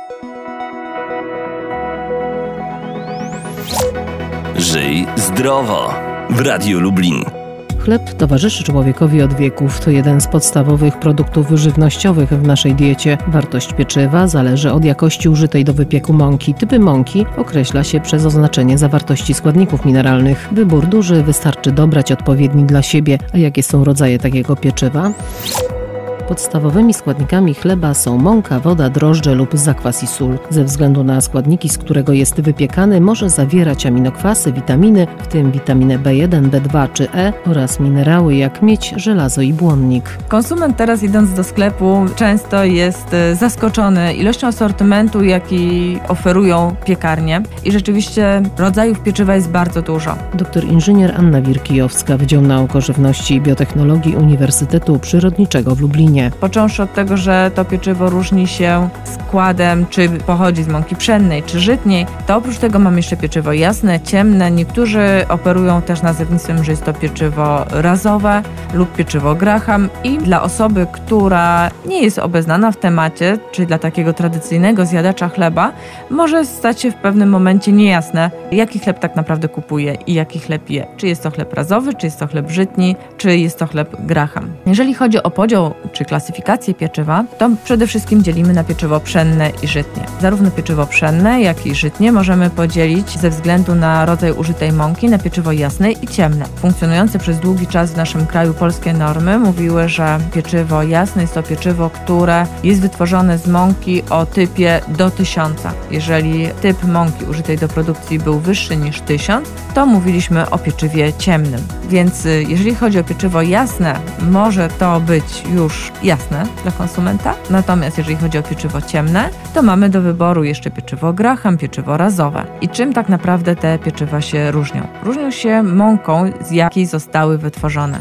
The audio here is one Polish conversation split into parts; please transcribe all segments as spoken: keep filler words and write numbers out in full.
Żyj zdrowo w Radiu Lublin. Chleb towarzyszy człowiekowi od wieków. To jeden z podstawowych produktów żywnościowych w naszej diecie. Wartość pieczywa zależy od jakości użytej do wypieku mąki. Typy mąki określa się przez oznaczenie zawartości składników mineralnych. Wybór duży, wystarczy dobrać odpowiedni dla siebie. A jakie są rodzaje takiego pieczywa? Podstawowymi składnikami chleba są mąka, woda, drożdże lub zakwas i sól. Ze względu na składniki, z którego jest wypiekany, może zawierać aminokwasy, witaminy, w tym witaminę B jeden, B dwa czy E oraz minerały jak miedź, żelazo i błonnik. Konsument teraz idąc do sklepu często jest zaskoczony ilością asortymentu, jaki oferują piekarnie i rzeczywiście rodzajów pieczywa jest bardzo dużo. Doktor inżynier Anna Wirkijowska, Wydział Nauk o Żywności i Biotechnologii Uniwersytetu Przyrodniczego w Lublinie. Począwszy od tego, że to pieczywo różni się składem, czy pochodzi z mąki pszennej, czy żytniej, to oprócz tego mamy jeszcze pieczywo jasne, ciemne. Niektórzy operują też nazewnictwem, że jest to pieczywo razowe lub pieczywo Graham i dla osoby, która nie jest obeznana w temacie, czyli dla takiego tradycyjnego zjadacza chleba, może stać się w pewnym momencie niejasne, jaki chleb tak naprawdę kupuje i jaki chleb je. Czy jest to chleb razowy, czy jest to chleb żytni, czy jest to chleb Graham. Jeżeli chodzi o podział czy klasyfikację pieczywa, to przede wszystkim dzielimy na pieczywo pszenne i żytnie. Zarówno pieczywo pszenne, jak i żytnie możemy podzielić ze względu na rodzaj użytej mąki na pieczywo jasne i ciemne. Funkcjonujące przez długi czas w naszym kraju polskie normy mówiły, że pieczywo jasne jest to pieczywo, które jest wytworzone z mąki o typie do tysiąca. Jeżeli typ mąki użytej do produkcji był wyższy niż tysiąc, to mówiliśmy o pieczywie ciemnym. Więc jeżeli chodzi o pieczywo jasne, może to być już jasne dla konsumenta. Natomiast jeżeli chodzi o pieczywo ciemne, to mamy do wyboru jeszcze pieczywo Graham, pieczywo razowe. I czym tak naprawdę te pieczywa się różnią? Różnią się mąką, z jakiej zostały wytworzone.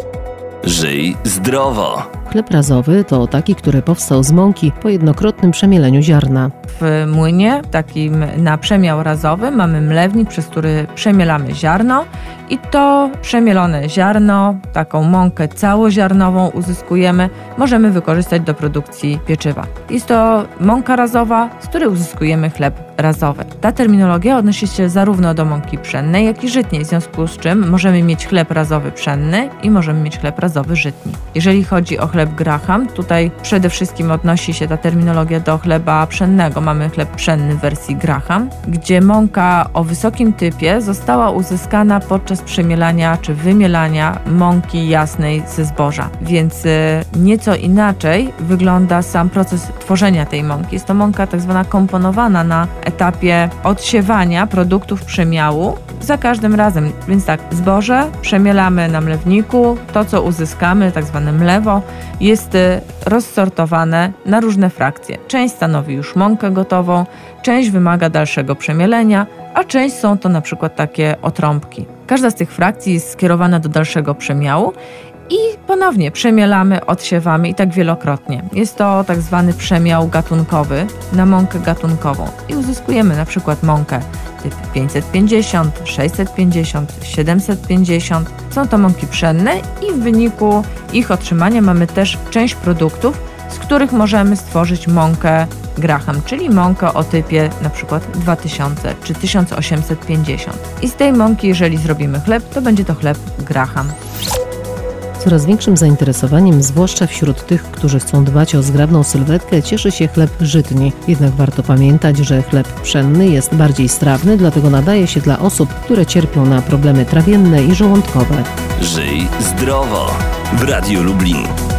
Żyj zdrowo. Chleb razowy to taki, który powstał z mąki po jednokrotnym przemieleniu ziarna. W młynie, takim na przemiał razowy, mamy mlewnik, przez który przemielamy ziarno i to przemielone ziarno, taką mąkę całoziarnową uzyskujemy, możemy wykorzystać do produkcji pieczywa. Jest to mąka razowa, z której uzyskujemy chleb razowy. Ta terminologia odnosi się zarówno do mąki pszennej, jak i żytniej, w związku z czym możemy mieć chleb razowy pszenny i możemy mieć chleb razowy żytni. Jeżeli chodzi o chleb Graham, tutaj przede wszystkim odnosi się ta terminologia do chleba pszennego. Mamy chleb pszenny w wersji Graham, gdzie mąka o wysokim typie została uzyskana podczas przemielania czy wymielania mąki jasnej ze zboża. Więc nieco inaczej wygląda sam proces tworzenia tej mąki. Jest to mąka tak zwana komponowana na etapie odsiewania produktów przemiału za każdym razem. Więc tak, zboże przemielamy na mlewniku, to co uzyskamy, tak zwane mlewo, jest rozsortowane na różne frakcje. Część stanowi już mąkę gotową, część wymaga dalszego przemielenia, a część są to na przykład takie otrąbki. Każda z tych frakcji jest skierowana do dalszego przemiału i ponownie przemielamy, odsiewamy i tak wielokrotnie. Jest to tak zwany przemiał gatunkowy na mąkę gatunkową i uzyskujemy na przykład mąkę typ pięćset pięćdziesiąt, sześćset pięćdziesiąt, siedemset pięćdziesiąt. Są to mąki pszenne i w wyniku ich otrzymania mamy też część produktów, z których możemy stworzyć mąkę Graham, czyli mąkę o typie na przykład dwa tysiące czy tysiąc osiemset pięćdziesiąt. I z tej mąki, jeżeli zrobimy chleb, to będzie to chleb Graham. Coraz większym zainteresowaniem, zwłaszcza wśród tych, którzy chcą dbać o zgrabną sylwetkę, cieszy się chleb żytni. Jednak warto pamiętać, że chleb pszenny jest bardziej strawny, dlatego nadaje się dla osób, które cierpią na problemy trawienne i żołądkowe. Żyj zdrowo w Radiu Lublin.